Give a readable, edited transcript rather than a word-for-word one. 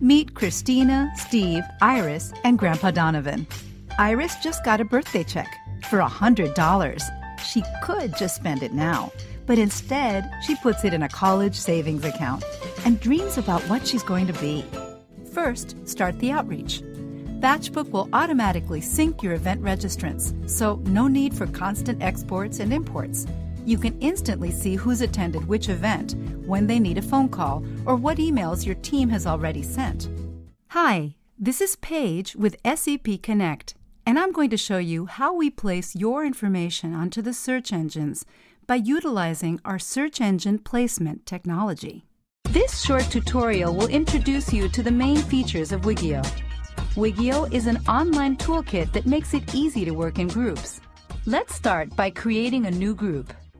Meet Christina, Steve, Iris, and Grandpa Donovan. Iris just got a birthday check for $100. She could just spend it now, but instead she puts it in a college savings account and dreams about what she's going to be. First, start the outreach. Batchbook will automatically sync your event registrants, so no need for constant exports and imports. You can instantly see who's attended which event, when they need a phone call, or what emails your team has already sent. Hi, this is Paige with SAP Connect, and I'm going to show you how we place your information onto the search engines by utilizing our search engine placement technology. This short tutorial will introduce you to the main features of Wigio. Wigio is an online toolkit that makes it easy to work in groups. Let's start by creating a new group.